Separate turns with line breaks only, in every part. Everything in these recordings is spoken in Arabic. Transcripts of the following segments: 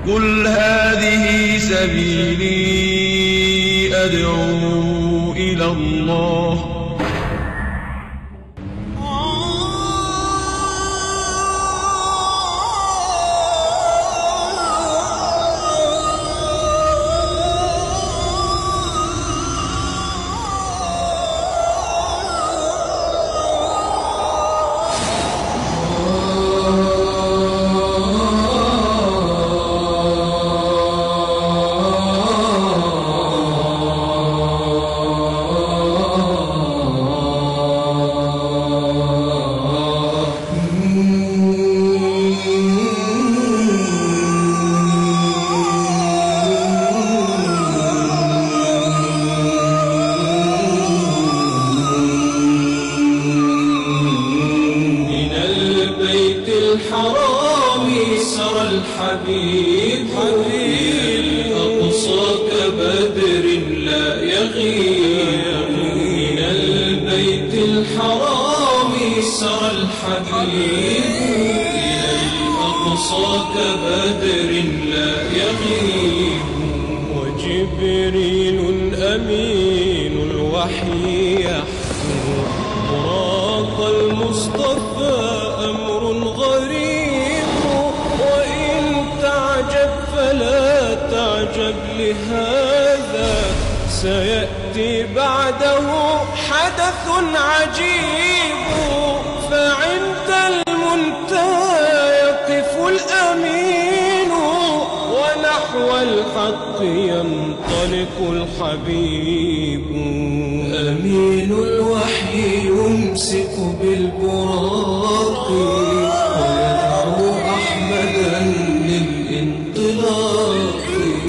قل هذه سبيلي أدعو إلى الله
الحرام سرى الحبيب الأقصى كبدر لا يغيب من البيت الحرام سرى الحبيب إلى الأقصى كبدر لا يغيب وجبريل أمين الوحي يحكم براق المصطفى أمر غريب وإن تعجب فلا تعجب لهذا سيأتي بعده حدث عجيب فعند المنتهى يقف الأمين ونحو الحق ينطلق الحبيب أمين الوحي يمسك بالبراق ويدعو أحمدا للانطلاق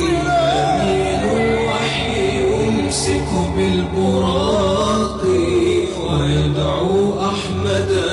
أمين الوحي يمسك بالبراق ويدعو أحمدا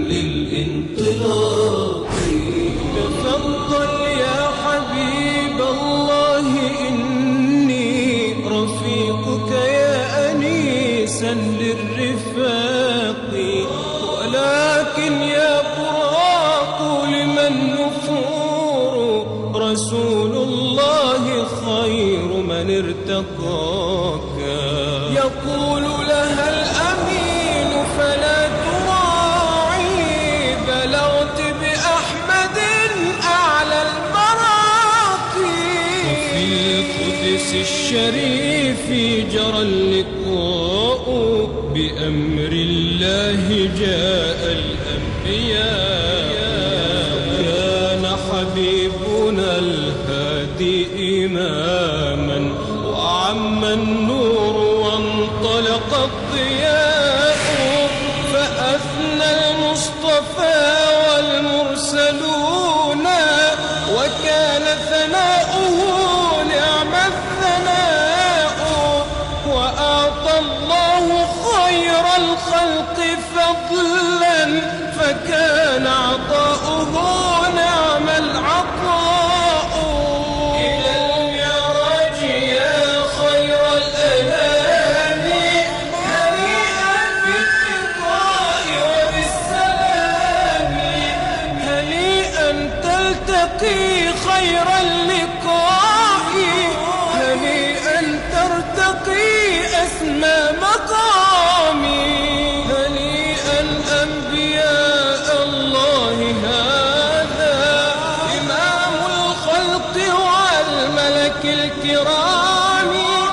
للانطلاق تفضل يا حبيب الله إني رفيقك يا أنيسا للرفاق ولكن يا براق لمن نفور رسول الله خير من ارتقاك يقول لها الأمين فلا تراعي بلغت بأحمد أعلى المراقي وفي القدس الشريف جرى اللقاء بأمر الله جاء الأنبياء كان حبيبنا الهادي إماما وعم النور وانطلق الضياء فأثنى المصطفى والمرسلون وكان ثناؤه نعم الثناء وأعطى الله خير الخلق فضلا فكان عطاؤه نعم العطاء إلى المعراج يا خير الأنام هنيئا باللقاء وبالسلام هنيئا تلتقي خير اللقاء هنيئا ترتقي أسمى مقامي هنيئا أنبياء الله هذا إمام الخلق والملك الكرام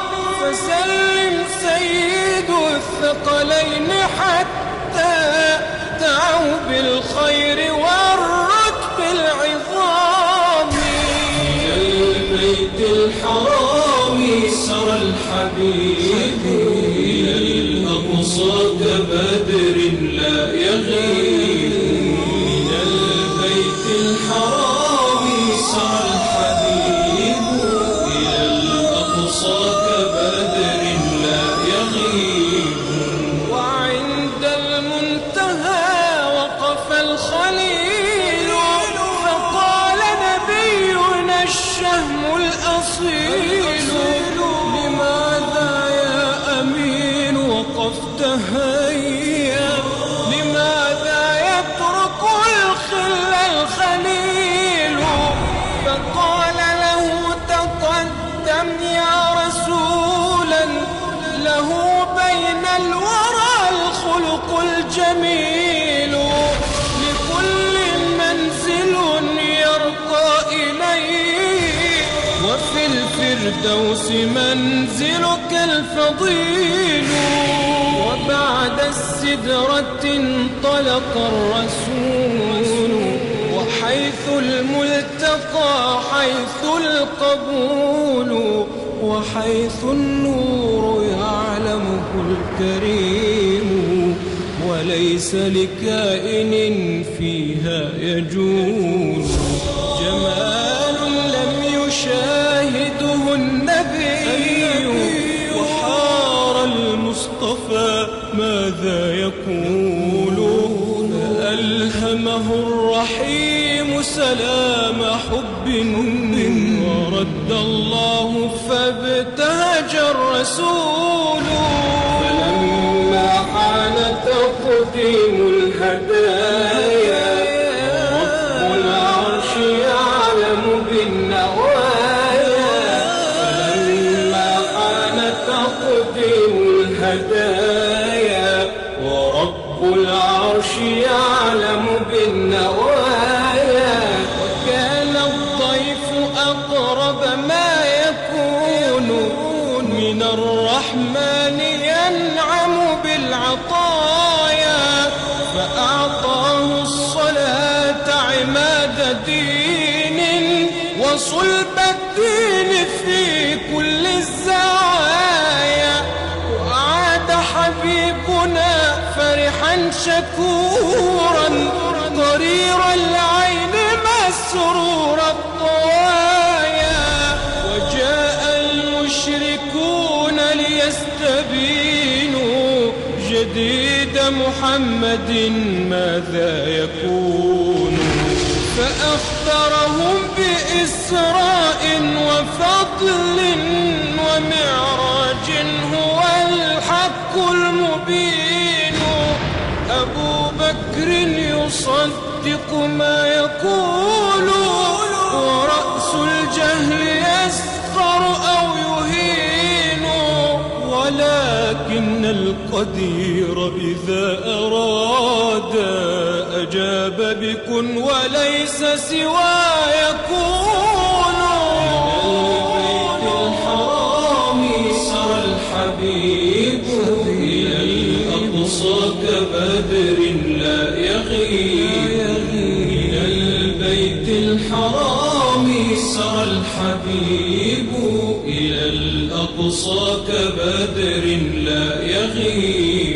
فسلم سيد الثقلين حتى دعوا بالخير والركب العظام إلى البيت الحرام سرى الحبيب إلى الأقصى كبدر لا يغيب إلى البيت الحرام سرى الحبيب إلى الأقصى كبدر لا يغيب وعند المنتهى وقف الخليل فقال نبينا الشهم الأصيل لماذا يا أمين وقفت هيا لماذا يترك الخل الخليل فقال لا جميل، لكل منزل يرقى إليه، وفي الفردوس منزلك الفضيل. وبعد السدرة انطلق الرسول، وحيث الملتقى حيث القبول، وحيث النور يعلمه الكريم، وليس لكائن فيها يجول. جمال لم يشاهده النبي، وحار المصطفى ماذا يقول. فألهمه الرحيم سلام حب، ورد الله فابتهج الرسول. فلما حان تقديم الهدايا، رب العرش يعلم بالنوايا. فلما حان تقديم الهدايا، ورب العرش يعلم بالنوايا. وكان الضيف أقرب ما يكون من الرحمن ينعم بالعطايا، فأعطاه الصلاة عماد دين، وصلب الدين في كل الزوايا. وعاد حبيبنا فرحا شكورا، قرير العين مسرور الطوايا. وجاء المشركون ليستبينوا جديد محمد ماذا يكون. فأخبرهم بإسراء وفضل ومعراج هو الحق المبين. أبو بكر يصدق ما يقول، ورأس الجهل يسخر أو يهين. ولكن القدير إذا أراد أجاب بكن وليس سوى يكون. البيت الحرام سرى الحبيب، إلى الأقصى كبدر لا يغيب. إلى البيت الحرام سرى الحبيب، إلى الأقصى كبدر لا يغيب.